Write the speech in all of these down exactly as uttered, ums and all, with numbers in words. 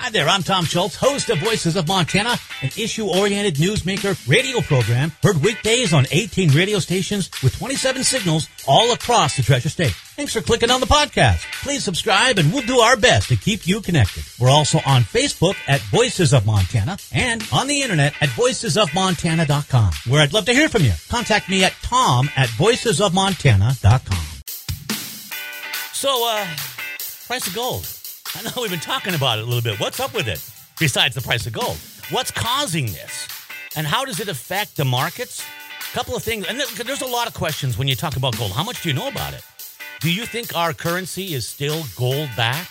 Hi there, I'm Tom Schultz, host of Voices of Montana, an issue-oriented newsmaker radio program heard weekdays on eighteen radio stations with twenty-seven signals all across the Treasure State. Thanks for clicking on the podcast. Please subscribe and we'll do our best to keep you connected. We're also on Facebook at Voices of Montana and on the internet at voices of montana dot com, where I'd love to hear from you. Contact me at tom at voices of montana dot com. So, uh, price of gold. I know we've been talking about it a little bit. What's up with it besides the price of gold? What's causing this? And how does it affect the markets? A couple of things. And there's a lot of questions when you talk about gold. How much do you know about it? Do you think our currency is still gold backed?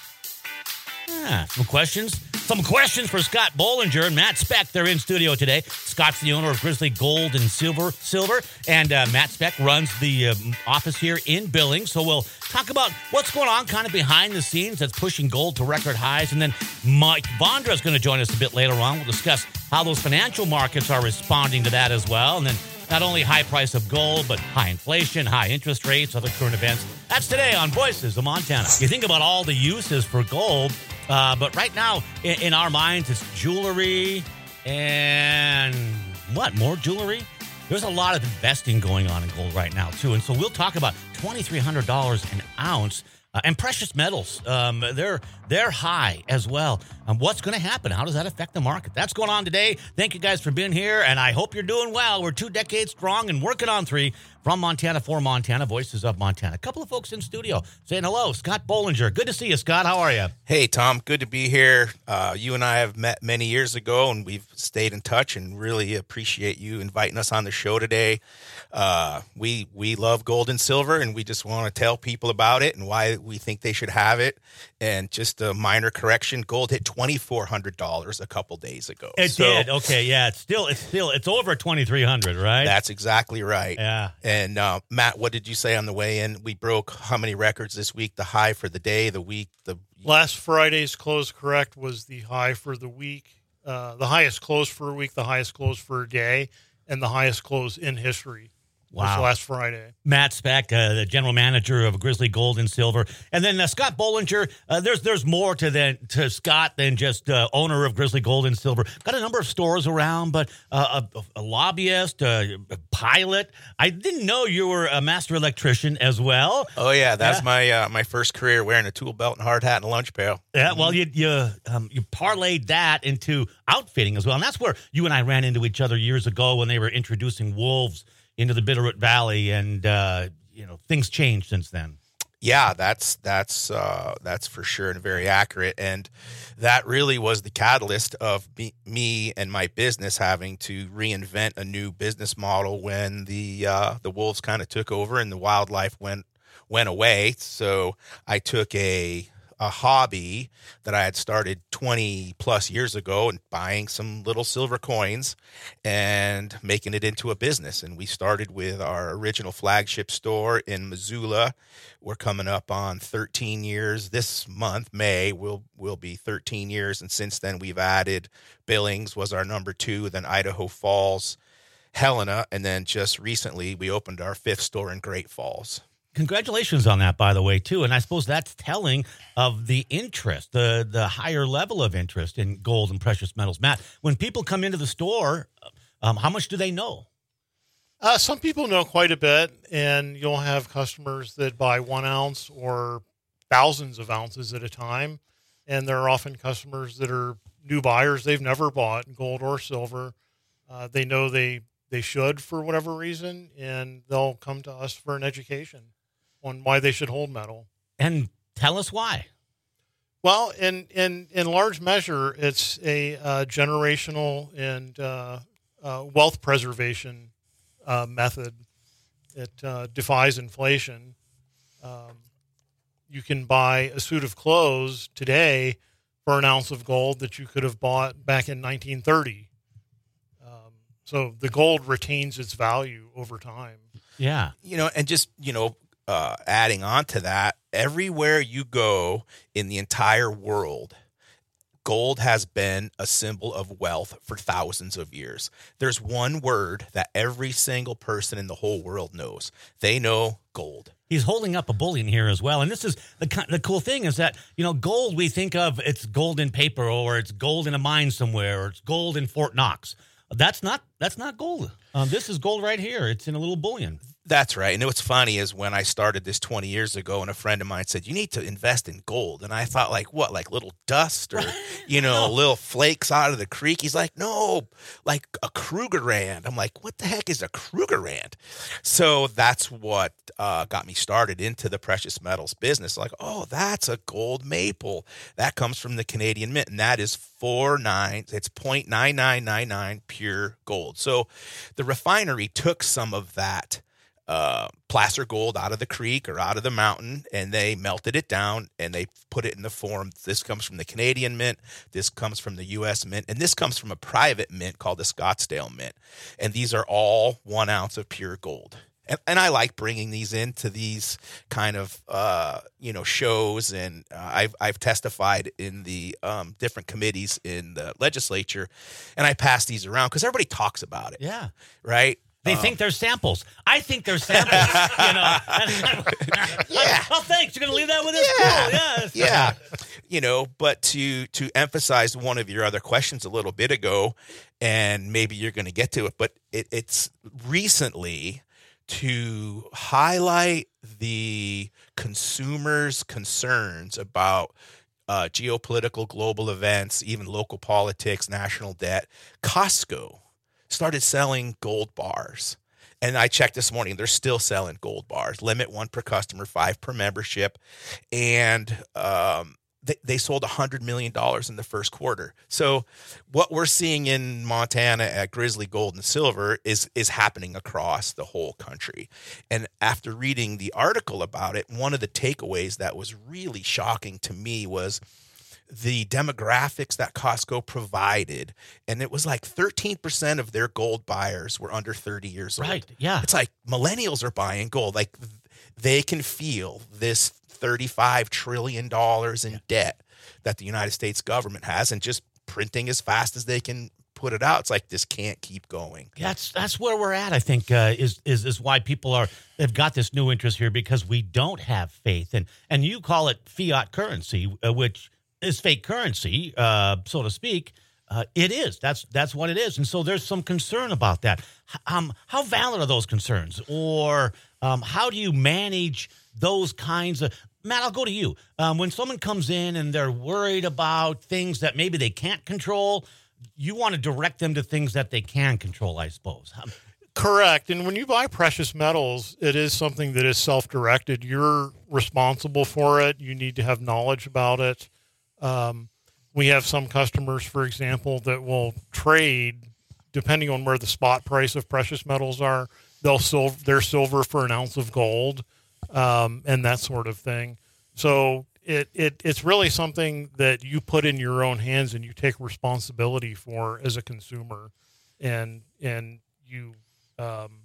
Yeah, some questions. Some questions for Scott Bollinger and Matt Speck. They're in studio today. Scott's the owner of Grizzly Gold and Silver, Silver, and uh, Matt Speck runs the um, office here in Billings. So we'll talk about what's going on kind of behind the scenes that's pushing gold to record highs. And then Mike Vondra is going to join us a bit later on. We'll discuss how those financial markets are responding to that as well. And then not only high price of gold, but high inflation, high interest rates, other current events. That's today on Voices of Montana. You think about all the uses for gold, uh, but right now in, in our minds, it's jewelry and what, more jewelry? There's a lot of investing going on in gold right now, too. And so we'll talk about twenty-three hundred dollars an ounce. Uh, and precious metals, um, they're they're high as well. Um, what's going to happen? How does that affect the market? That's going on today. Thank you guys for being here, and I hope you're doing well. We're two decades strong and working on three. From Montana for Montana, Voices of Montana. A couple of folks in studio saying hello. Scott Bollinger. Good to see you, Scott. How are you? Hey, Tom. Good to be here. Uh, you and I have met many years ago, and we've stayed in touch and really appreciate you inviting us on the show today. Uh, we we love gold and silver, and we just want to tell people about it and why we think they should have it. And just a minor correction, gold hit twenty-four hundred dollars a couple days ago. It so, did. Okay, yeah. It's still, it's still, it's over twenty-three hundred, right? That's exactly right. Yeah. And uh, Matt, what did you say on the way in? We broke how many records this week? The high for the day, the week, the last Friday's close correct was the high for the week, uh, the highest close for a week, the highest close for a day, and the highest close in history. Wow. Last Friday. Matt Speck, uh, the general manager of Grizzly Gold and Silver. And then uh, Scott Bollinger, uh, there's there's more to than, to Scott than just uh, owner of Grizzly Gold and Silver. Got a number of stores around, but uh, a, a lobbyist, a, a pilot. I didn't know you were a master electrician as well. Oh, yeah. That's yeah. my uh, my first career, wearing a tool belt and hard hat and a lunch pail. Yeah, well, you you um, you parlayed that into outfitting as well. And that's where you and I ran into each other years ago when they were introducing wolves into the Bitterroot Valley, and uh, you know, things changed since then. Yeah, that's that's uh, that's for sure and very accurate, and that really was the catalyst of me, me and my business having to reinvent a new business model when the uh, the wolves kind of took over and the wildlife went went away. So I took a a hobby that I had started twenty plus years ago and buying some little silver coins and making it into a business. And we started with our original flagship store in Missoula. We're coming up on thirteen years this month. May will will be thirteen years. And since then we've added Billings was our number two, then Idaho Falls, Helena. And then just recently we opened our fifth store in Great Falls. Congratulations on that, by the way, too. And I suppose that's telling of the interest, the the higher level of interest in gold and precious metals. Matt, when people come into the store, um, how much do they know? Uh, some people know quite a bit, and you'll have customers that buy one ounce or thousands of ounces at a time. And there are often customers that are new buyers. They've never bought gold or silver. Uh, they know they, they should for whatever reason, and they'll come to us for an education on why they should hold metal. And tell us why. Well, in in, in large measure, it's a uh, generational and uh, uh, wealth preservation uh, method. It uh, defies inflation. Um, you can buy a suit of clothes today for an ounce of gold that you could have bought back in nineteen thirty. Um, so the gold retains its value over time. Yeah. You know, and just, you know, Uh, adding on to that, everywhere you go in the entire world, gold has been a symbol of wealth for thousands of years. There's one word that every single person in the whole world knows. They know gold. He's holding up a bullion here as well. And this is the the cool thing is that, you know, gold, we think of it's gold in paper, or it's gold in a mine somewhere, or it's gold in Fort Knox. That's not that's not gold. Um, this is gold right here. It's in a little bullion. That's right. And what's funny is when I started this twenty years ago, and a friend of mine said, you need to invest in gold. And I thought, like, what, like little dust or, you know, No. little flakes out of the creek? He's like, no, like a Krugerrand. I'm like, what the heck is a Krugerrand? So that's what uh, got me started into the precious metals business. Like, oh, that's a gold maple. That comes from the Canadian Mint, and that is four nine. It's zero point nine nine nine nine pure gold. So the refinery took some of that uh, placer gold out of the creek or out of the mountain, and they melted it down and they put it in the form. This comes from the Canadian Mint. This comes from the U S Mint. And this comes from a private mint called the Scottsdale Mint. And these are all one ounce of pure gold. And, and I like bringing these into these kind of, uh, you know, shows. And uh, I've, I've testified in the um, different committees in the legislature, and I pass these around because everybody talks about it. Yeah. Right. They Um, think they're samples. I think they're samples. you know. Yeah. Oh, thanks. You're going to leave that with us? Yeah. Cool. Yes. Yeah. You know, but to to emphasize one of your other questions a little bit ago, and maybe you're going to get to it, but it, it's recently to highlight the consumers' concerns about uh, geopolitical global events, even local politics, national debt. Costco started selling gold bars. And I checked this morning, they're still selling gold bars. Limit one per customer, five per membership. And um, they, they sold one hundred million dollars in the first quarter. So what we're seeing in Montana at Grizzly Gold and Silver is, is happening across the whole country. And after reading the article about it, one of the takeaways that was really shocking to me was the demographics that Costco provided. And it was like thirteen percent of their gold buyers were under thirty years old. Right. Yeah. It's like millennials are buying gold. Like they can feel this thirty-five trillion dollars in debt that the United States government has, and just printing as fast as they can put it out. It's like, this can't keep going. That's that's where we're at. I think uh, is is is why people are they've got this new interest here, because we don't have faith, and and you call it fiat currency, uh, which is fake currency, uh, so to speak. Uh, it is. That's that's what it is, and so there's some concern about that. H- Um, how valid are those concerns, or um, how do you manage those kinds of? Matt, I'll go to you. Um, when someone comes in and they're worried about things that maybe they can't control, you want to direct them to things that they can control, I suppose. Um, Correct. And when you buy precious metals, it is something that is self-directed. You're responsible for it. You need to have knowledge about it. Um, we have some customers, for example, that will trade, depending on where the spot price of precious metals are, they'll sell their silver for an ounce of gold, um, and that sort of thing. So it, it it's really something that you put in your own hands and you take responsibility for as a consumer, and and you um,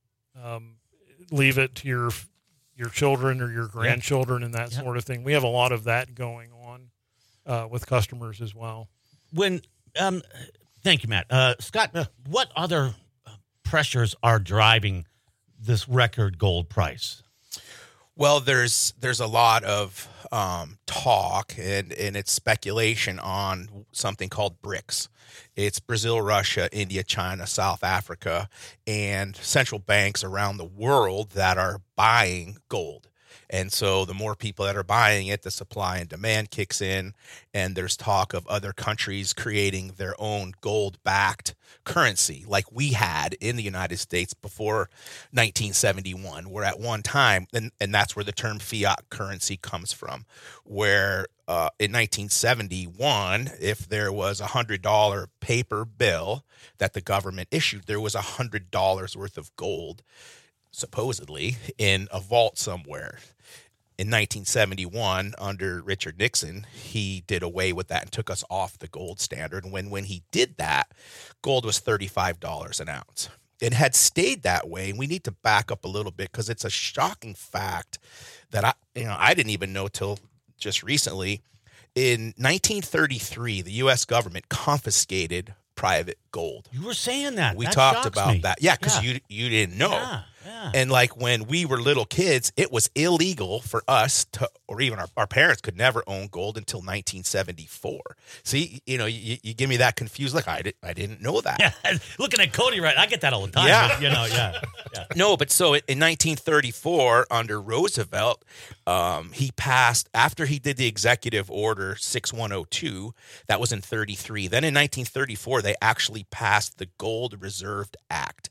um, leave it to your your children or your grandchildren and that Yeah. sort of thing. We have a lot of that going on uh, with customers as well. when um, thank you, Matt. Uh, Scott, what other pressures are driving this record gold price? Well, there's there's a lot of um, talk and, and it's speculation on something called BRICS. It's Brazil, Russia, India, China, South Africa, and central banks around the world that are buying gold. And so the more people that are buying it, the supply and demand kicks in, and there's talk of other countries creating their own gold-backed currency like we had in the United States before nineteen seventy-one, where at one time, and, and that's where the term fiat currency comes from, where uh, in nineteen seventy-one, if there was a one hundred dollars paper bill that the government issued, there was one hundred dollars worth of gold supposedly in a vault somewhere. In nineteen seventy-one, under Richard Nixon, he did away with that and took us off the gold standard. And when, when he did that, gold was thirty-five dollars an ounce. It had stayed that way. And we need to back up a little bit because it's a shocking fact that I, you know, I didn't even know till just recently in nineteen thirty-three, the U S government confiscated private gold. You were saying that. We That talked shocks about me. that. Yeah, because Yeah. you you didn't know. Yeah, yeah. And like when we were little kids, it was illegal for us to, or even our, our parents could never own gold until nineteen seventy-four. See, you know, you, you give me that confused look. I, did, I didn't know that. Yeah, looking at Cody, right? I get that all the time. Yeah. but, you know, yeah, yeah. No, but so in nineteen thirty-four, under Roosevelt, um, he passed, after he did the executive order sixty-one oh two, that was in thirty-three. Then in nineteen thirty-four, they actually passed the Gold Reserve Act.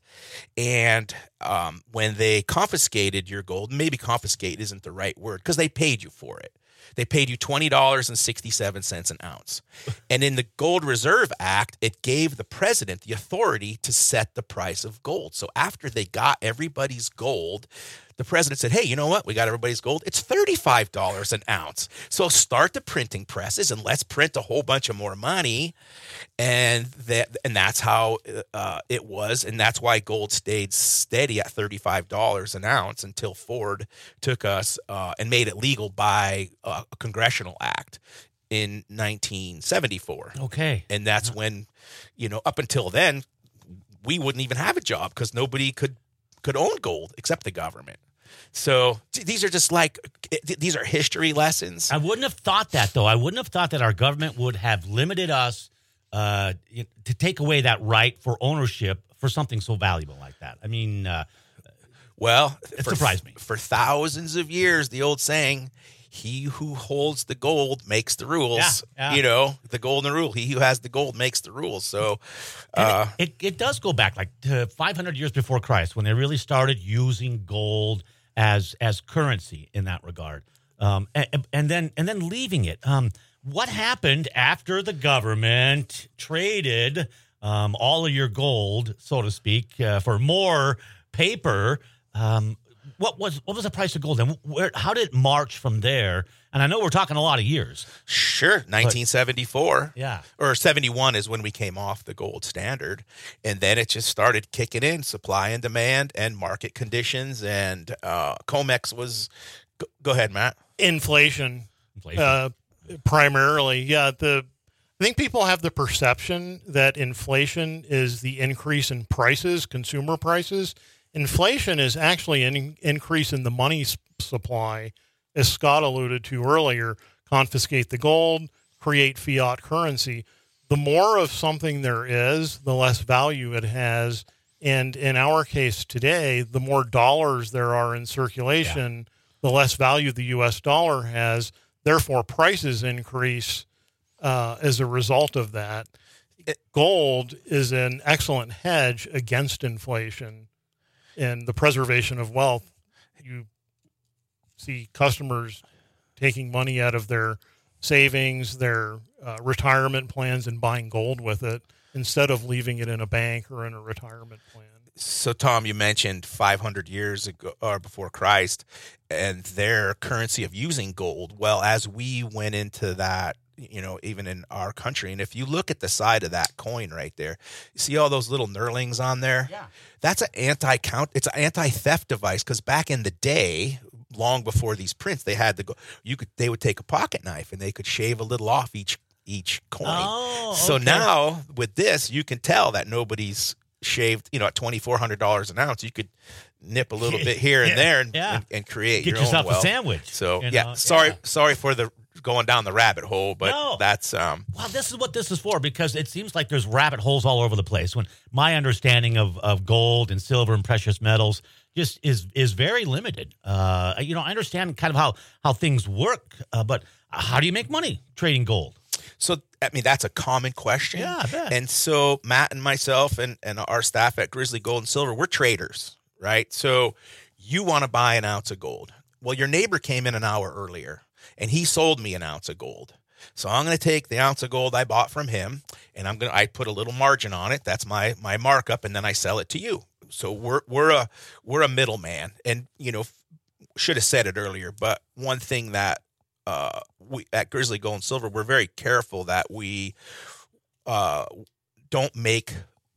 And um, when they confiscated your gold, maybe confiscate isn't the right word because they paid you for it. They paid you twenty dollars and sixty-seven cents an ounce. And in the Gold Reserve Act, it gave the president the authority to set the price of gold. So after they got everybody's gold, the president said, hey, you know what? We got everybody's gold. It's thirty-five dollars an ounce. So start the printing presses and let's print a whole bunch of more money. And that, and that's how uh, it was. And that's why gold stayed steady at thirty-five dollars an ounce until Ford took us uh, and made it legal by uh, a congressional act in nineteen seventy-four. Okay. And that's when, you know, up until then, we wouldn't even have a job because nobody could could own gold except the government. So these are just like, these are history lessons. I wouldn't have thought that, though. I wouldn't have thought that our government would have limited us uh, to take away that right for ownership for something so valuable like that. I mean, uh, well, it for, surprised me. For thousands of years, the old saying, he who holds the gold makes the rules. Yeah, yeah. You know, the golden rule. He who has the gold makes the rules. So uh, it, it, it does go back like to five hundred years before Christ when they really started using gold as as currency in that regard. Um, and, and then and then leaving it. Um, what happened after the government traded um, all of your gold, so to speak, uh, for more paper? Um, what was what was the price of gold, and where? How did it march from there? And I know we're talking a lot of years. Sure, nineteen seventy-four. But, yeah, or seventy-one is when we came off the gold standard, and then it just started kicking in, supply and demand, and market conditions, and uh, COMEX was. Go, go ahead, Matt. Inflation, inflation. Uh, primarily. Yeah, the I think people have the perception that inflation is the increase in prices, consumer prices. Inflation is actually an increase in the money s- supply, as Scott alluded to earlier. Confiscate the gold, create fiat currency. The more of something there is, the less value it has. And in our case today, the more dollars there are in circulation, yeah. the less value the U S dollar has. Therefore, prices increase uh, as a result of that. It, gold is an excellent hedge against inflation and the preservation of wealth. You see customers taking money out of their savings, their uh, retirement plans, and buying gold with it instead of leaving it in a bank or in a retirement plan. So, Tom, you mentioned five hundred years ago or before Christ and their currency of using gold. Well, as we went into that, you know, even in our country, and if you look at the side of that coin right there, you see all those little knurlings on there? Yeah. That's an anti-count. It's an anti-theft device because back in the day, long before these prints, they had to go. You could. They would take a pocket knife and they could shave a little off each each coin. Oh, so okay. now with this, you can tell that nobody's shaved. You know, at twenty four hundred dollars an ounce, you could nip a little bit here and yeah, there and, yeah. and, and create Get your yourself own wealth. a sandwich. So you yeah, know? sorry, yeah. sorry for the going down the rabbit hole, but No. that's um. Well, this is what this is for because it seems like there's rabbit holes all over the place. When my understanding of, of gold and silver and precious metals just is is very limited. Uh, you know, I understand kind of how how things work, uh, but how do you make money trading gold? So, I mean, that's a common question. Yeah, I bet. And so Matt and myself and, and our staff at Grizzly Gold and Silver, we're traders, right? So you want to buy an ounce of gold. Well, your neighbor came in an hour earlier and he sold me an ounce of gold. So I'm going to take the ounce of gold I bought from him and I'm going to, I put a little margin on it. That's my, my markup. And then I sell it to you. So we're, we're a, we're a middleman. And, you know, should have said it earlier, but one thing that, Uh, we at Grizzly Gold and Silver, we're very careful that we uh, don't make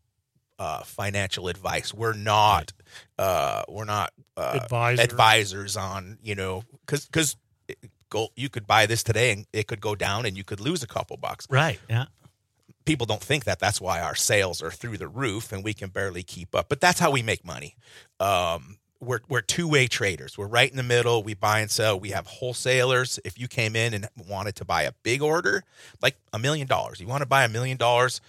uh, financial advice. We're not uh, we're not uh, Advisor. advisors on, you know, because because gold, you could buy this today and it could go down and you could lose a couple bucks. Right. Yeah. People don't think that. That's why our sales are through the roof and we can barely keep up. But that's how we make money. Um, we're we're two-way traders. We're right in the middle. We buy and sell. We have wholesalers. If you came in and wanted to buy a big order, like a million dollars, you want to buy a million dollars,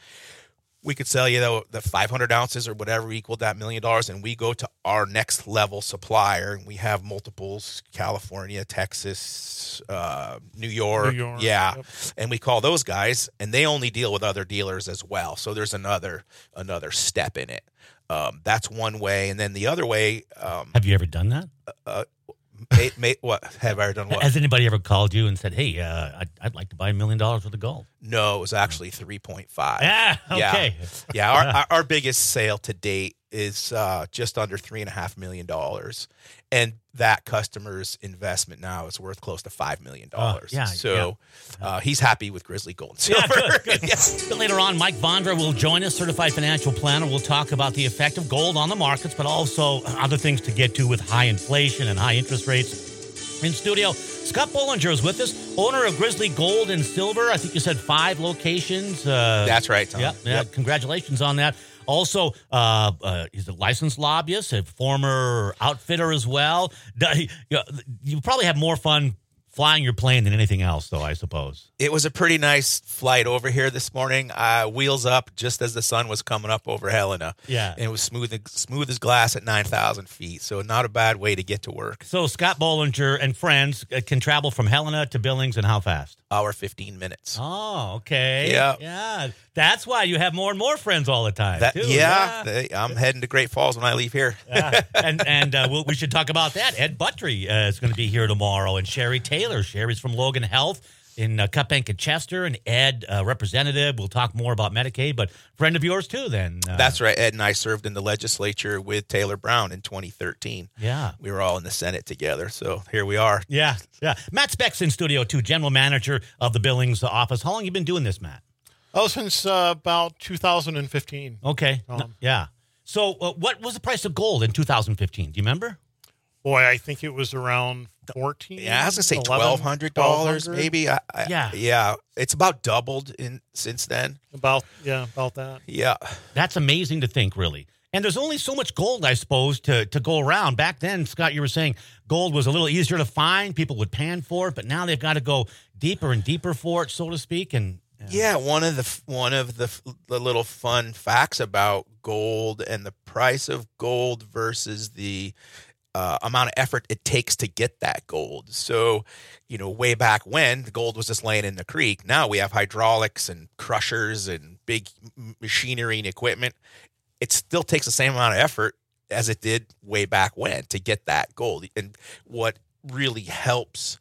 we could sell you the, the five hundred ounces or whatever equaled that million dollars, and we go to our next level supplier. And we have multiples: California, Texas, uh, New York, New York, yeah. yep. And we call those guys, and they only deal with other dealers as well. So there's another another step in it. Um, that's one way, and then the other way. Um, Have you ever done that? uh, may, may, what have I done? What? Has anybody ever called you and said, "Hey, uh, I'd, I'd like to buy a million dollars worth of gold"? No, it was actually three point five. Yeah. Okay. Yeah, yeah our, our our biggest sale to date is uh, just under three and a half million dollars, and that customer's investment now is worth close to five million dollars. Uh, yeah, so yeah. Uh, he's happy with Grizzly Gold and Yeah, Silver. good, good. Yes. But later on, Mike Vondra will join us, certified financial planner. We'll talk about the effect of gold on the markets, but also other things to get to with high inflation and high interest rates. In studio, Scott Bollinger is with us, owner of Grizzly Gold and Silver. I think you said five locations. Uh, That's right, Tom. Yeah, yeah. Yep. Congratulations on that. Also, uh, uh, he's a licensed lobbyist, a former outfitter as well. You, you probably have more fun flying your plane than anything else, though, I suppose. It was a pretty nice flight over here this morning. Uh, wheels up just as the sun was coming up over Helena. Yeah. And it was smooth, smooth as glass at nine thousand feet. So not a bad way to get to work. So Scott Bollinger and friends uh, can travel from Helena to Billings in how fast? Hour, fifteen minutes. Oh, okay. Yeah. Yeah. That's why you have more and more friends all the time, That, too. yeah, they, I'm heading to Great Falls when I leave here. Yeah. And and uh, we'll, we should talk about that. Ed Buttry uh, is going to be here tomorrow, and Sherry Taylor. Sherry's from Logan Health in uh, Cupbank and Chester, and Ed, uh, representative. We'll talk more about Medicaid, but friend of yours, too, then. Uh, That's right. Ed and I served in the legislature with Taylor Brown in twenty thirteen. Yeah. We were all in the Senate together, so here we are. Yeah, yeah. Matt Speck's in studio, too, general manager of the Billings office. How long have you been doing this, Matt? Oh, since uh, about two thousand fifteen. Okay. Um, No, yeah. So uh, what was the price of gold in two thousand fifteen? Do you remember? Boy, I think it was around fourteen. Yeah, I was gonna say twelve hundred dollars, maybe. I, I, Yeah. yeah. It's about doubled in since then. About yeah, about that. Yeah, That's amazing to think, really. And there's only so much gold, I suppose, to, to go around. Back then, Scott, you were saying gold was a little easier to find. People would pan for it, but now they've got to go deeper and deeper for it, so to speak. And yeah. One of the one of the the little fun facts about gold and the price of gold versus the Uh, amount of effort it takes to get that gold. So, you know, way back when the gold was just laying in the creek, now we have hydraulics and crushers and big machinery and equipment. It still takes the same amount of effort as it did way back when to get that gold. And what really helps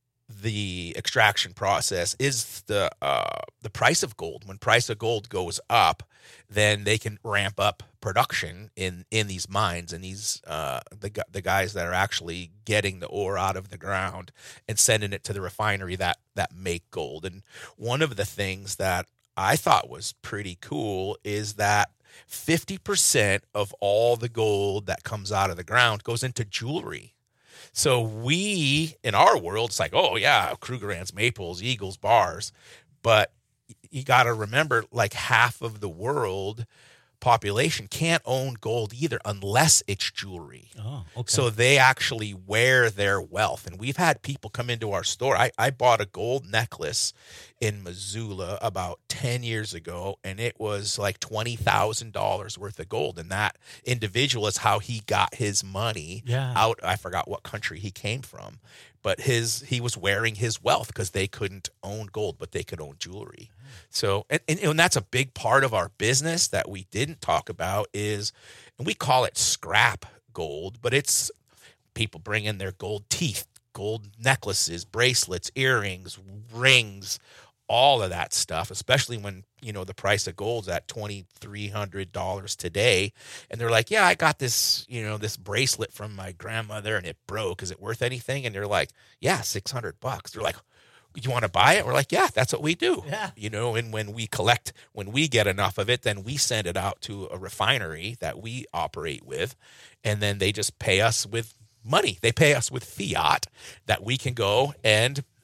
the extraction process is the uh, the price of gold. When price of gold goes up, then they can ramp up production in, in these mines and these uh, the the guys that are actually getting the ore out of the ground and sending it to the refinery that that make gold. And one of the things that I thought was pretty cool is that fifty percent of all the gold that comes out of the ground goes into jewelry. So we, in our world, it's like, oh, yeah, Krugerrands, Maples, Eagles, bars. But you got to remember, like half of the world population can't own gold either unless it's jewelry. oh, okay. So they actually wear their wealth. And we've had people come into our store. I, I bought a gold necklace in Missoula about ten years ago, and it was like twenty thousand dollars worth of gold. And that individual is how he got his money Yeah. out. I forgot what country he came from. But his he was wearing his wealth because they couldn't own gold, but they could own jewelry. So, and, and, and that's a big part of our business that we didn't talk about is, and we call it scrap gold, but it's people bring in their gold teeth, gold necklaces, bracelets, earrings, rings, all of that stuff, especially when, you know, the price of gold's at twenty-three hundred dollars today. And they're like, yeah, I got this, you know, this bracelet from my grandmother and it broke. Is it worth anything? And they're like, yeah, six hundred bucks. They're like, you want to buy it? We're like, yeah, that's what we do. Yeah. You know, and when we collect, when we get enough of it, then we send it out to a refinery that we operate with. And then they just pay us with money. They pay us with fiat that we can go and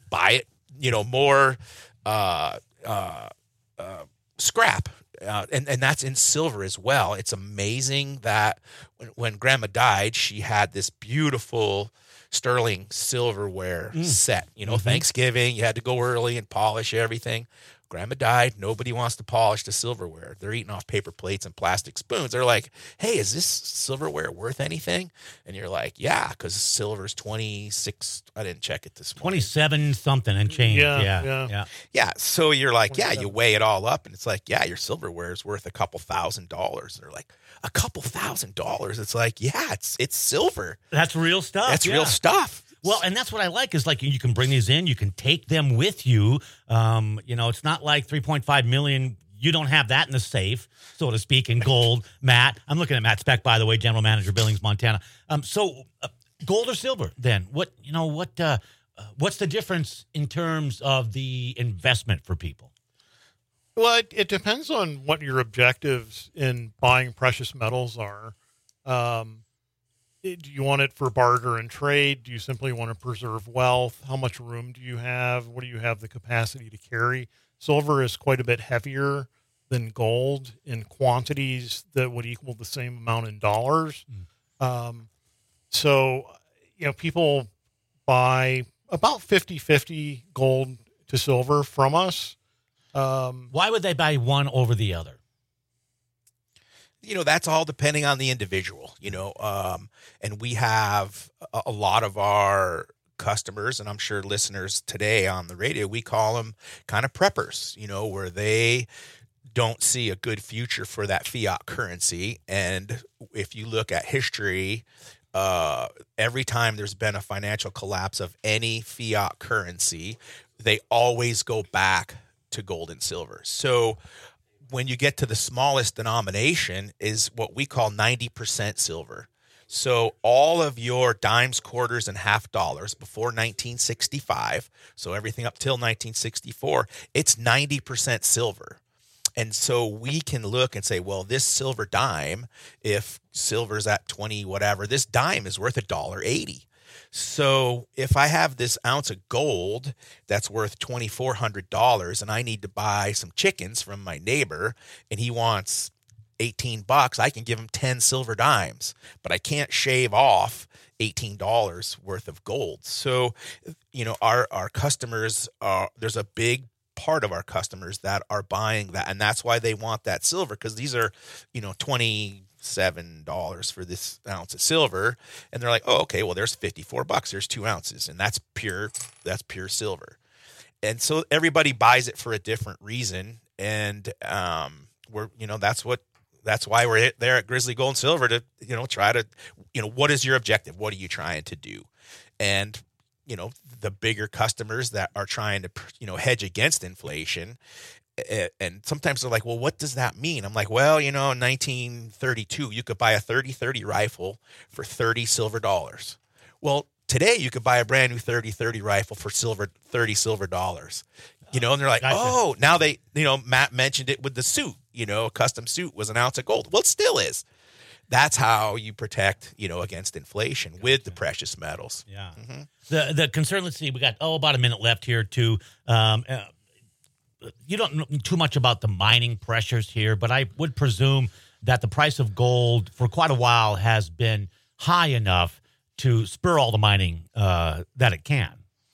buy it, you know, more uh, uh, uh, scrap. Uh, and, and that's in silver as well. It's amazing that when, when Grandma died, she had this beautiful sterling silverware mm. set. You know, mm-hmm. Thanksgiving, you had to go early and polish everything. Grandma died. Nobody wants to polish the silverware. They're eating off paper plates and plastic spoons. They're like, hey, is this silverware worth anything? And you're like, yeah, because silver's twenty-six. I didn't check it this morning. twenty-seven something and change. Yeah, Yeah. yeah. Yeah. Yeah. So you're like, yeah, you weigh it all up and it's like, yeah, your silverware is worth a couple thousand dollars. And they're like, a couple thousand dollars. It's like, yeah, it's it's silver. That's real stuff. That's yeah. real stuff. Well, and that's what I like is like you can bring these in, you can take them with you. Um, you know, it's not like three point five million. You don't have that in the safe, so to speak, in gold. Matt, I'm looking at Matt Speck, by the way, General Manager, Billings, Montana. Um, so uh, gold or silver then? What, you know, what, uh, uh, what's the difference in terms of the investment for people? Well, it, it depends on what your objectives in buying precious metals are. Um, Do you want it for barter and trade? Do you simply want to preserve wealth? How much room do you have? What do you have the capacity to carry? Silver is quite a bit heavier than gold in quantities that would equal the same amount in dollars. Mm. Um, so, you know, people buy about fifty-fifty gold to silver from us. Um, Why would they buy one over the other? You know, that's all depending on the individual, you know, um, and we have a, a lot of our customers, and I'm sure listeners today on the radio, we call them kind of preppers, you know, where they don't see a good future for that fiat currency. And if you look at history, uh, every time there's been a financial collapse of any fiat currency, they always go back to gold and silver. So when you get to the smallest denomination is what we call ninety percent silver. So all of your dimes, quarters, and half dollars before nineteen sixty-five, so everything up till nineteen sixty-four, it's ninety percent silver. And so we can look and say, well, this silver dime, if silver's at twenty whatever, this dime is worth one dollar eighty. So if I have this ounce of gold that's worth two thousand four hundred dollars and I need to buy some chickens from my neighbor and he wants eighteen bucks, I can give him ten silver dimes, but I can't shave off eighteen dollars worth of gold. So, you know, our, our customers are, there's a big part of our customers that are buying that. And that's why they want that silver, because these are, you know, twenty-seven dollars for this ounce of silver. And they're like, oh, okay, well, there's fifty-four bucks. There's two ounces. And that's pure, that's pure silver. And so everybody buys it for a different reason. And um, we're, you know, that's what, that's why we're there at Grizzly Gold and Silver to, you know, try to, you know, what is your objective? What are you trying to do? And, you know, the bigger customers that are trying to, you know, hedge against inflation. And sometimes they're like, well, what does that mean? I'm like, well, you know, in nineteen thirty-two, you could buy a thirty thirty rifle for thirty silver dollars. Well, today you could buy a brand new thirty thirty rifle for silver, thirty silver dollars. You know, and they're like, gotcha. Oh, now they, you know, Matt mentioned it with the suit, you know, a custom suit was an ounce of gold. Well, it still is. That's how you protect, you know, against inflation with the precious metals. Yeah. Mm-hmm. The the concern, let's see, we got, oh, about a minute left here too. Um, uh, you don't know too much about the mining pressures here, but I would presume that the price of gold for quite a while has been high enough to spur all the mining uh, that it can.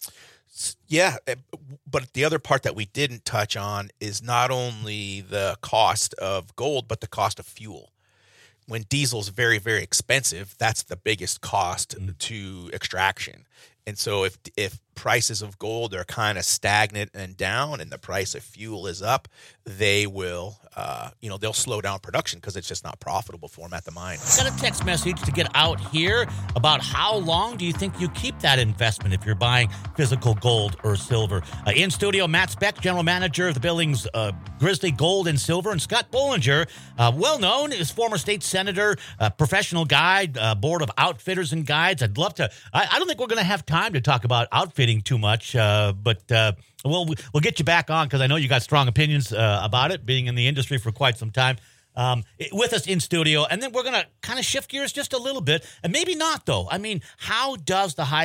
Yeah, but the other part that we didn't touch on is not only the cost of gold, but the cost of fuel. When diesel's very, very expensive, that's the biggest cost mm. to extraction. And so if if prices of gold are kind of stagnant and down and the price of fuel is up, they will, uh, you know, they'll slow down production because it's just not profitable for them at the mine. Got a text message to get out here about how long do you think you keep that investment if you're buying physical gold or silver? Uh, in studio, Matt Speck, General Manager of the Billings uh, Grizzly Gold and Silver, and Scott Bollinger, uh, well known as former state senator, uh, professional guide, uh, board of outfitters and guides. I'd love to, I, I don't think we're going to have time to talk about outfitting too much, uh, but uh, we'll we'll get you back on because I know you got strong opinions uh, about it, being in the industry for quite some time. Um, it, with us in studio, and then we're going to kind of shift gears just a little bit, and maybe not though. I mean, how does the high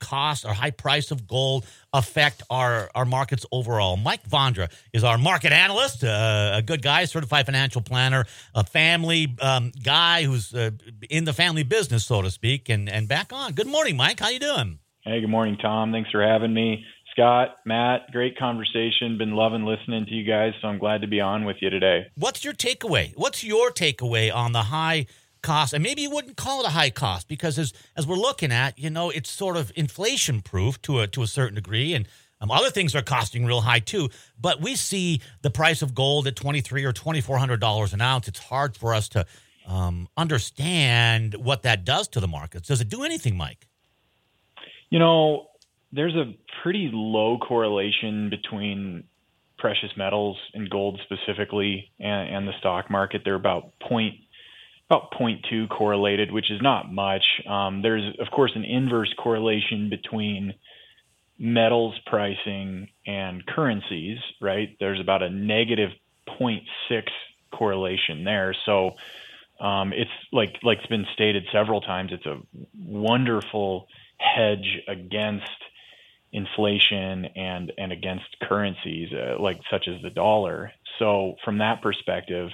cost or high price of gold affect our, our markets overall? Mike Vondra is our market analyst, uh, a good guy, certified financial planner, a family um, guy who's uh, in the family business, so to speak, and, and back on. Good morning, Mike. How you doing? Hey, good morning, Tom. Thanks for having me. Scott, Matt, great conversation. Been loving listening to you guys, so I'm glad to be on with you today. What's your takeaway? What's your takeaway on the high cost? And maybe you wouldn't call it a high cost because as as we're looking at, you know, it's sort of inflation proof to a to a certain degree, and um, other things are costing real high too. But we see the price of gold at twenty-three or twenty-four hundred dollars an ounce. It's hard for us to um, understand what that does to the markets. Does it do anything, Mike? You know, there's a pretty low correlation between precious metals and gold specifically and, and the stock market. They're about point about zero point two correlated, which is not much. Um, there's, of course, an inverse correlation between metals pricing and currencies, right? There's about a negative zero point six correlation there. So um, it's like like it's been stated several times, it's a wonderful hedge against inflation and and against currencies uh, like such as the dollar. So from that perspective,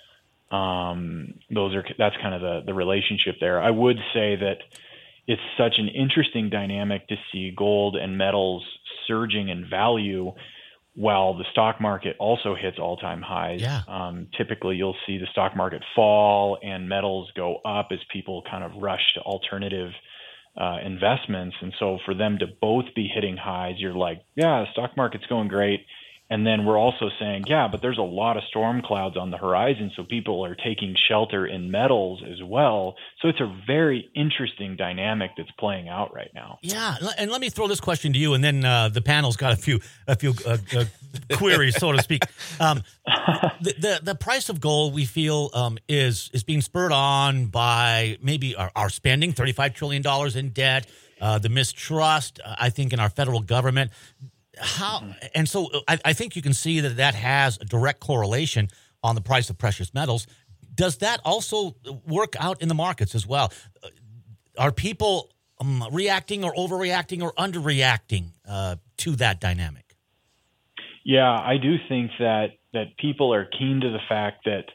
um, those are that's kind of the the relationship there. I would say that it's such an interesting dynamic to see gold and metals surging in value while the stock market also hits all-time highs. Yeah. Um, typically, you'll see the stock market fall and metals go up as people kind of rush to alternative Uh, investments. And so for them to both be hitting highs, you're like, yeah, the stock market's going great. And then we're also saying, yeah, but there's a lot of storm clouds on the horizon. So people are taking shelter in metals as well. So it's a very interesting dynamic that's playing out right now. Yeah. And let me throw this question to you. And then uh, the panel's got a few, a few uh, uh, queries, so to speak. Um, the, the, the price of gold we feel um, is, is being spurred on by maybe our, our spending, thirty-five trillion dollars in debt, uh, the mistrust, uh, I think, in our federal government. How and so I, I think you can see that that has a direct correlation on the price of precious metals. Does that also work out in the markets as well? Are people um, reacting or overreacting or underreacting uh, to that dynamic? Yeah, I do think that that people are keen to the fact that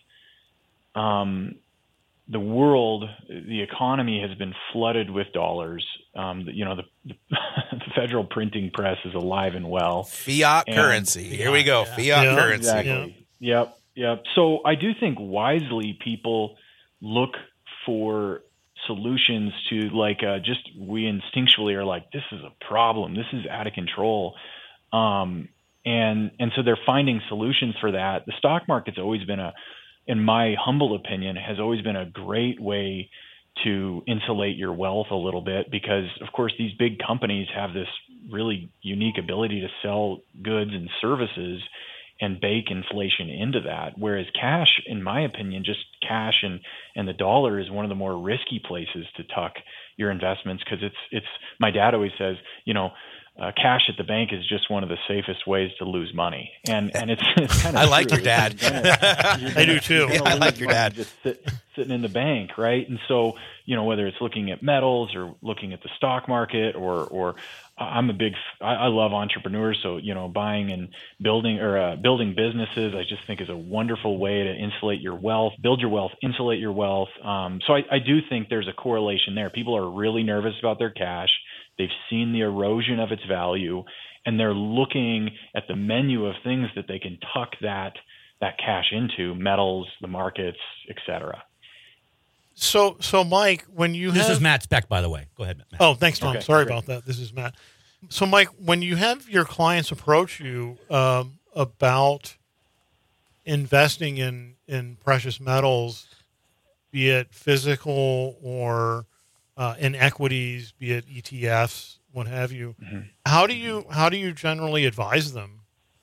um, the world, the economy has been flooded with dollars. Um, you know, the, the, the federal printing press is alive and well. Fiat and, currency. Here we go. Yeah. Fiat Yeah. currency. Exactly. Yeah. Yep. Yep. So I do think wisely people look for solutions to like uh, just we instinctually are like, this is a problem. This is out of control. Um, and and so they're finding solutions for that. The stock market's always been a, in my humble opinion, has always been a great way to insulate your wealth a little bit because, of course, these big companies have this really unique ability to sell goods and services and bake inflation into that. Whereas cash, in my opinion, just cash and, and the dollar is one of the more risky places to tuck your investments because it's it's. My dad always says, you know, uh, cash at the bank is just one of the safest ways to lose money, and and it's, it's kind of. I like true. your dad. Gonna, I do too. gonna Yeah, I lose like your money dad. Just sit, sitting in the bank, right? And so, you know, whether it's looking at metals or looking at the stock market, or or I'm a big, I, I love entrepreneurs. So, you know, buying and building or uh, building businesses, I just think is a wonderful way to insulate your wealth, build your wealth, insulate your wealth. Um, so I, I do think there's a correlation there. People are really nervous about their cash. They've seen the erosion of its value, and they're looking at the menu of things that they can tuck that that cash into, metals, the markets, et cetera. So, so Mike, when you This have, is Matt Speck, by the way. Go ahead, Matt. oh, thanks, Tom. Okay, Sorry great. about that. This is Matt. So, Mike, when you have your clients approach you um, about investing in in precious metals, be it physical or uh, in equities, be it E T Fs, what have you, Mm-hmm. how do you how do you generally advise them?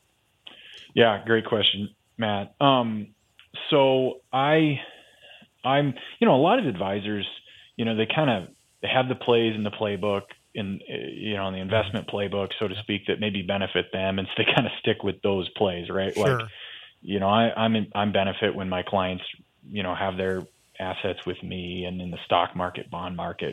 Yeah, great question, Matt. Um, so I, I'm, you know, a lot of advisors, you know, they kind of they have the plays in the playbook, in uh, you know, in the investment playbook, so to speak, that maybe benefit them, and so they kind of stick with those plays, right? Sure. Like, you know, I, I'm in, I'm benefit when my clients, you know, have their assets with me and in the stock market, bond market,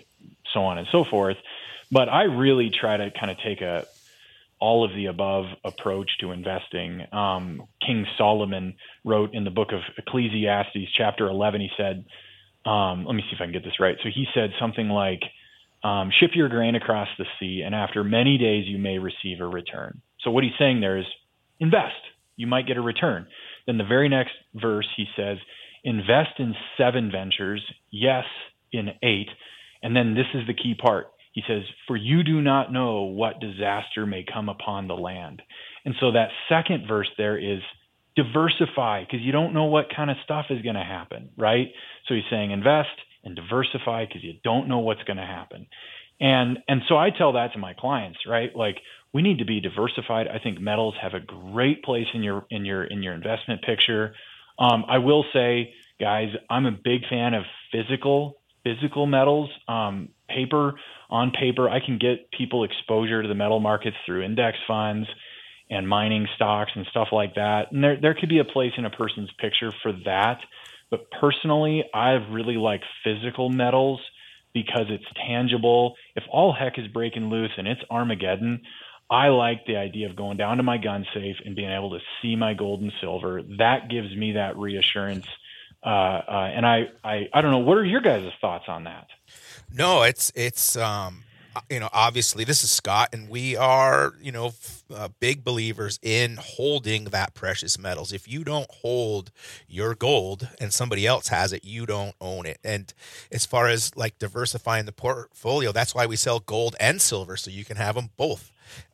so on and so forth. But I really try to kind of take a all of the above approach to investing. Um, King Solomon wrote in the book of Ecclesiastes, chapter eleven, he said, um, let me see if I can get this right. So he said something like, um, ship your grain across the sea, and after many days you may receive a return. So what he's saying there is invest. You might get a return. Then the very next verse, he says, invest in seven ventures, yes, in eight. And then this is the key part. He says, for you do not know what disaster may come upon the land. And so that second verse there is diversify, because you don't know what kind of stuff is going to happen, right? So he's saying invest and diversify because you don't know what's going to happen. And and so I tell that to my clients, right? Like, we need to be diversified. I think metals have a great place in your in your in your investment picture. Um, I will say, guys, I'm a big fan of physical physical metals. Um, paper on paper, I can get people exposure to the metal markets through index funds and mining stocks and stuff like that. And there there could be a place in a person's picture for that. But personally, I really like physical metals because it's tangible. If all heck is breaking loose and it's Armageddon, I like the idea of going down to my gun safe and being able to see my gold and silver. That gives me that reassurance. Uh, uh, and I, I, I don't know. What are your guys' thoughts on that? No, it's it's um, you know, obviously this is Scott, and we are, you know, f- uh, big believers in holding that precious metals. If you don't hold your gold and somebody else has it, you don't own it. And as far as like diversifying the portfolio, that's why we sell gold and silver, so you can have them both.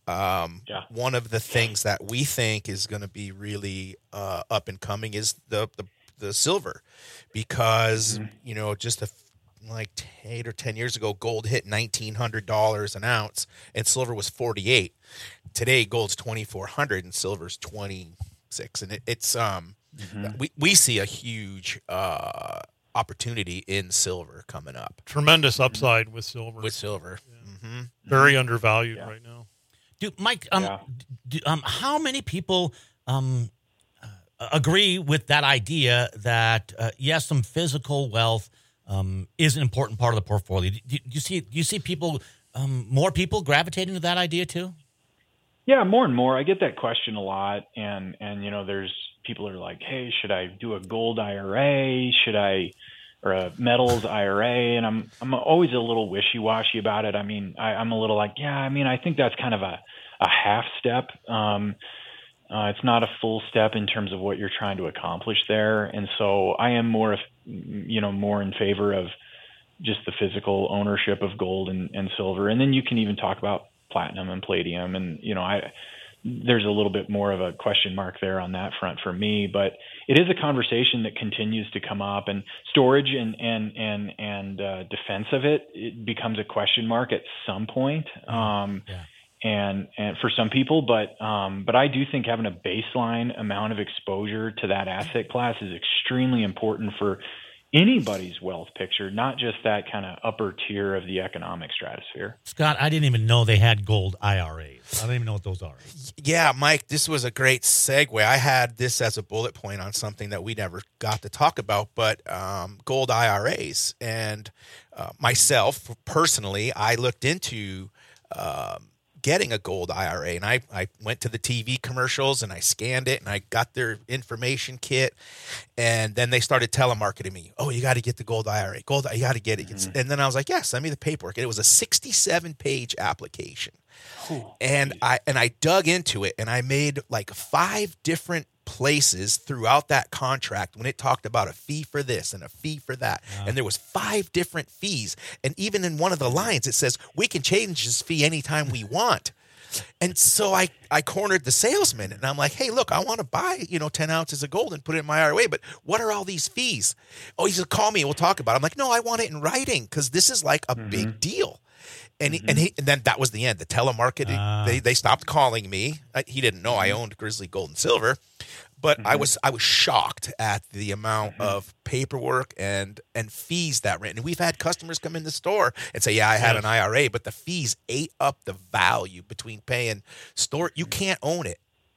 Um, yeah. One of the things that we think is going to be really uh, up and coming is the the, the silver, because mm-hmm. you know, just a like eight or ten years ago, gold hit nineteen hundred dollars an ounce and silver was forty-eight. Today, gold's twenty-four hundred and silver's twenty-six. And it, it's, um, mm-hmm. we, we see a huge, uh, opportunity in silver coming up. Tremendous upside with silver. With silver. Yeah. Mm-hmm. Very undervalued yeah. right now. Dude, Mike, um, yeah. do, um, how many people, um, uh, agree with that idea that, uh, yes, some physical wealth, Um, is an important part of the portfolio? Do, do you see? Do you see people, um, more people gravitating to that idea too? Yeah, more and more. I get that question a lot, and and you know, there's people are like, "Hey, should I do a gold I R A? Should I, or a metals I R A?" And I'm I'm always a little wishy-washy about it. I mean, I, I'm a little like, yeah, I mean, I think that's kind of a a half step. Um, Uh, it's not a full step in terms of what you're trying to accomplish there. And so I am more, you know, more in favor of just the physical ownership of gold and, and silver. And then you can even talk about platinum and palladium. And, you know, I, there's a little bit more of a question mark there on that front for me, but it is a conversation that continues to come up, and storage and, and, and, and uh, defense of it, it becomes a question mark at some point. Um, yeah. And, and for some people, but, um, but I do think having a baseline amount of exposure to that asset class is extremely important for anybody's wealth picture, not just that kind of upper tier of the economic stratosphere. Scott, I didn't even know they had gold I R As. I don't even know what those are. Yeah, Mike, this was a great segue. I had this as a bullet point on something that we never got to talk about, but um, gold I R As. And uh, myself, personally, I looked into um, getting a gold I R A, and I, I went to the T V commercials and I scanned it and I got their information kit, and then they started telemarketing me, oh, you got to get the gold I R A, gold, you got to get it. Mm-hmm. And then I was like, yeah, send me the paperwork. And it was a sixty-seven page application. Oh, and geez. I and I dug into it, and I made like five different places throughout that contract when it talked about a fee for this and a fee for that. Wow. And there was five different fees. And even in one of the lines, it says, we can change this fee anytime we want. And so I, I cornered the salesman, and I'm like, hey, look, I want to buy, you know, ten ounces of gold and put it in my I R A, but what are all these fees? Oh, he said, call me and we'll talk about it. I'm like, no, I want it in writing because this is like a mm-hmm. big deal. And, mm-hmm. he, and, he, and then that was the end. The telemarketing, uh. they, they stopped calling me. I, he didn't know I owned Grizzly Gold and Silver. But mm-hmm. I was I was shocked at the amount mm-hmm. of paperwork and and fees that written. And we've had customers come in the store and say, yeah, I had yes. an I R A, but the fees ate up the value between paying store. You can't own it.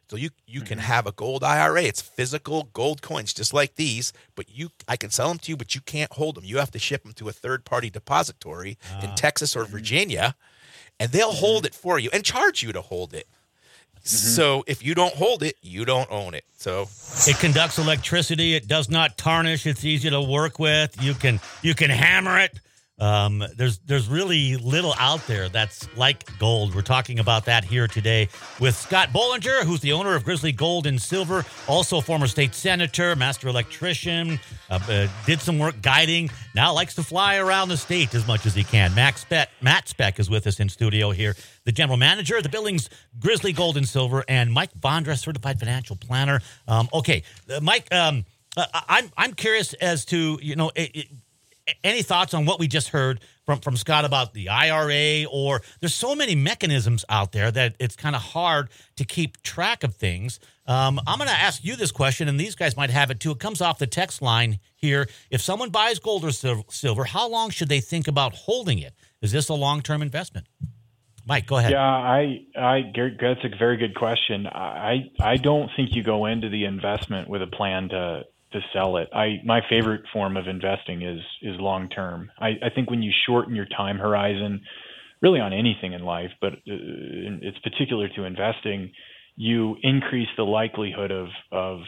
So you you can have a gold I R A. It's physical gold coins, just like these. But you, I can sell them to you, but you can't hold them. You have to ship them to a third party depository Ah. in Texas or Virginia, and they'll hold it for you and charge you to hold it. So if you don't hold it, you don't own it. So It conducts electricity. It does not tarnish. It's easy to work with. You can you can hammer it. Um, there's there's really little out there that's like gold. We're talking about that here today with Scott Bollinger, who's the owner of Grizzly Gold and Silver, also former state senator, master electrician, uh, uh, did some work guiding, now likes to fly around the state as much as he can. Max Speck, Matt Speck is with us in studio here, the general manager of the Billings Grizzly Gold and Silver, and Mike Vondra, certified financial planner. Um, okay, uh, Mike, um, uh, I'm I'm curious as to, you know, it, it, any thoughts on what we just heard from, from Scott about the I R A? Or there's so many mechanisms out there that it's kind of hard to keep track of things. Um, I'm going to ask you this question, and these guys might have it too. It comes off the text line here. If someone buys gold or sil- silver, how long should they think about holding it? Is this a long-term investment? Mike, go ahead. Yeah, I, I, Gary, that's a very good question. I, I don't think you go into the investment with a plan to to sell it. I, my favorite form of investing is is long term. I, I think when you shorten your time horizon, really on anything in life, but uh, it's particular to investing, you increase the likelihood of of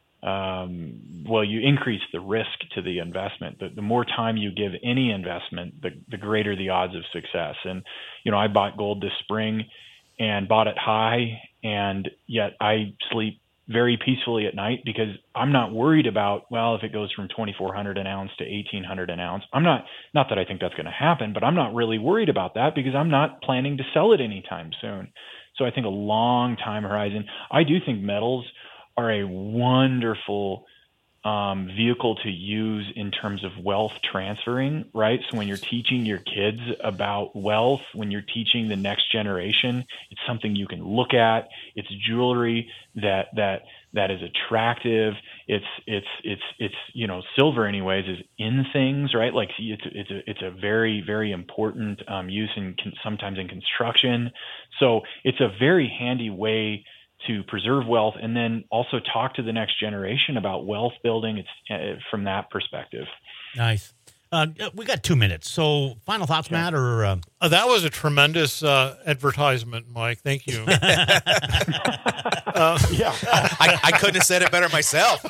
um, well, you increase the risk to the investment. The, the more time you give any investment, the the greater the odds of success. And you know, I bought gold this spring and bought it high, and yet I sleep very peacefully at night because I'm not worried about, well, if it goes from twenty-four hundred an ounce to eighteen hundred an ounce. I'm not, not that I think that's going to happen, but I'm not really worried about that because I'm not planning to sell it anytime soon. So I think a long time horizon. I do think metals are a wonderful um, vehicle to use in terms of wealth transferring, right? So when you're teaching your kids about wealth, when you're teaching the next generation, it's something you can look at. It's jewelry that that that is attractive. It's it's it's it's you know, silver anyways is in things, right? Like it's it's a it's a very very important um, use in sometimes in construction. So it's a very handy way to preserve wealth and then also talk to the next generation about wealth building. It's uh, from that perspective. Nice. Uh, we got two minutes. So final thoughts, okay. Matt, or uh... Uh, that was a tremendous uh, advertisement, Mike. Thank you. uh, yeah, I, I couldn't have said it better myself.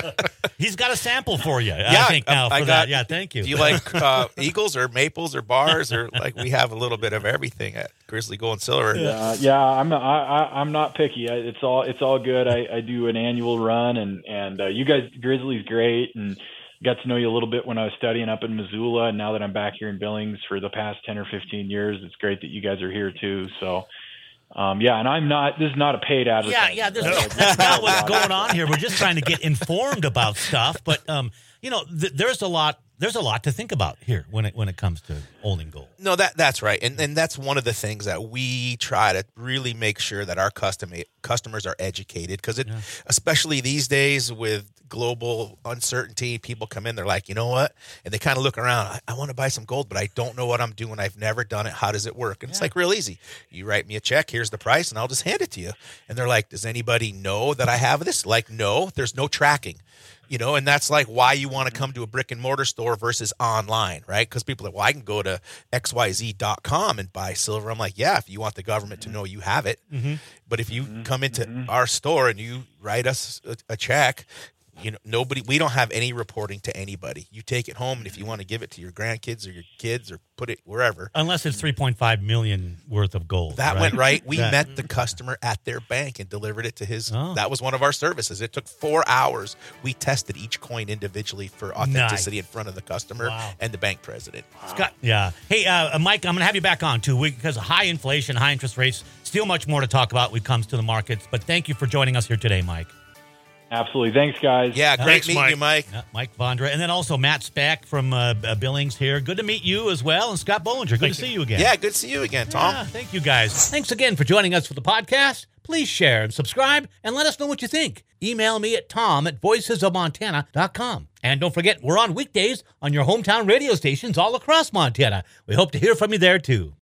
He's got a sample for you, yeah, I think, now I, for I got, that. Yeah, thank you. Do you like uh, eagles or maples or bars or like we have a little bit of everything at Grizzly Gold and Silver? Yeah, yeah. I'm I, I, I'm not picky. I, it's all it's all good. I, I do an annual run, and and uh, you guys, Grizzly's great, and got to know you a little bit when I was studying up in Missoula, and now that I'm back here in Billings for the past ten or fifteen years, it's great that you guys are here too. So, um, yeah, and I'm not, this is not a paid advertisement. Yeah, yeah, no, that's not what's going on here. We're just trying to get informed about stuff, but, um, you know, th- there's a lot, there's a lot to think about here when it when it comes to holding gold. No, that that's right, and and that's one of the things that we try to really make sure that our custom customers are educated, because it, yeah. especially these days with global uncertainty, people come in, they're like, you know what, and they kind of look around. I, I want to buy some gold, but I don't know what I'm doing. I've never done it. How does it work? And yeah. it's like real easy. You write me a check. Here's the price, and I'll just hand it to you. And they're like, does anybody know that I have this? Like, no, there's no tracking. You know, and that's like why you want to come to a brick and mortar store versus online, right? Because people are like, well, I can go to X Y Z dot com and buy silver. I'm like, yeah, if you want the government to know you have it. Mm-hmm. But if you mm-hmm. come into mm-hmm. our store and you write us a, a check, you know, nobody, we don't have any reporting to anybody. You take it home, and if you want to give it to your grandkids or your kids or put it wherever. Unless it's three point five million worth of gold. That right? went right. We that. met the customer at their bank and delivered it to his. Oh. That was one of our services. It took four hours. We tested each coin individually for authenticity nice. in front of the customer wow. and the bank president. Wow. Scott, yeah. Hey, uh, Mike, I'm going to have you back on too, because of high inflation, high interest rates, still much more to talk about when it comes to the markets. But thank you for joining us here today, Mike. Absolutely. Thanks, guys. Yeah, great Thanks, meeting Mike. you, Mike. Yeah, Mike Vondra. And then also Matt Speck from uh, uh, Billings here. Good to meet you as well. And Scott Bollinger, good thank to you. see you again. Yeah, good to see you again, Tom. Yeah, thank you, guys. Thanks again for joining us for the podcast. Please share and subscribe and let us know what you think. Email me at tom at voices of montana dot com. And don't forget, we're on weekdays on your hometown radio stations all across Montana. We hope to hear from you there, too.